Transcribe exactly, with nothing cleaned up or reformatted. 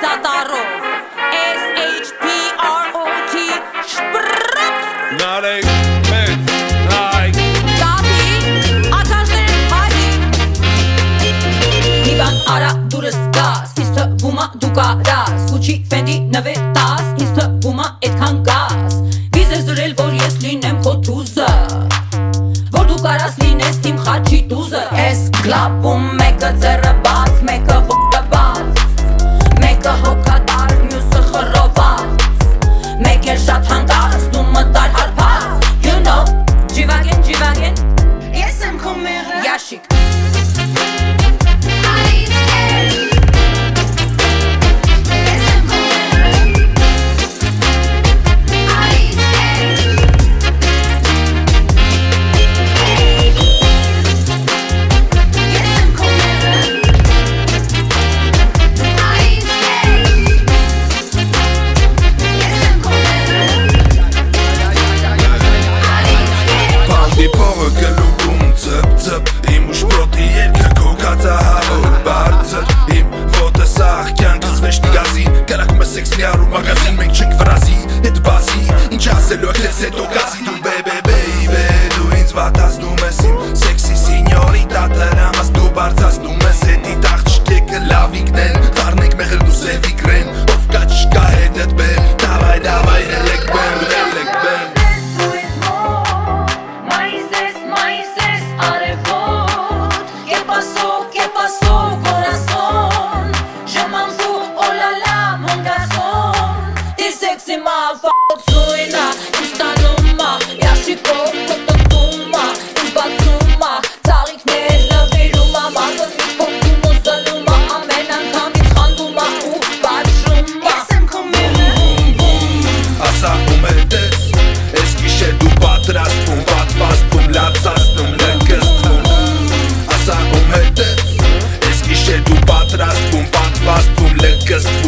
դատարով S H P R O T շպրատ Նարեկ մեծ հայ Դատի ատաժներ հայի Իվան արա դուրս գաս Ինձ թվում ա դու կարաս Gucci Fendi նվետաս Ինձ թվում ա էդքան գաս Վիզ ես դրել որ ես լինեմ քո թուզը Որ դու կարաս լինես իմ խաչի տուզը Ես կլապում մեկը ձեռը բաց Մեկը ոտը բաց Մեկը հոգատար մյուսը խռոված Մեկ էլ շատ հանգած դու մտար հարբած You know Ջիվագեն ջիվագեն Ես եմ քո մեղը Յաշիկ Իմ ուշպրոտի երկը կոկացահավոր բարձր Իմ ոտը սաղ կյանքս վեշտի գազին Կարակում է սեքս լիարու մագազին Մենք չենք վրազի, հետ բասի Ինչ ասելու եք ես հետո գազի Դու բեբե բեյբե Դու ինձ վատասնում ես իմ Սեքսի սինյորիտա տրամաս Դու բարձասնում ես հետի տաղջկեկը լավիկն են Խարնենք մեղրն ու սևիկրեն Ով կա չկա հետդ բեն Դավայ դավայ հելեք բեն հելեք բեն Sexy motherfucker, ինստանումա, յաշիկով կտտումա, ինձ բացումա, ծաղիքներ նվիրումա, մագոտ փոքում ու զլումա, ամեն անգամ ինձ խանդումա ու բաչումա Ես եմ քո մեղը Ասա ում էլ տես, ես գիշեր դու պատրաստվում, պատվաստվում, լացաստում, լգստվում Ասա ում էլ տես, ես գիշեր դու պատրաստվում, պատվաստվում, լգստվում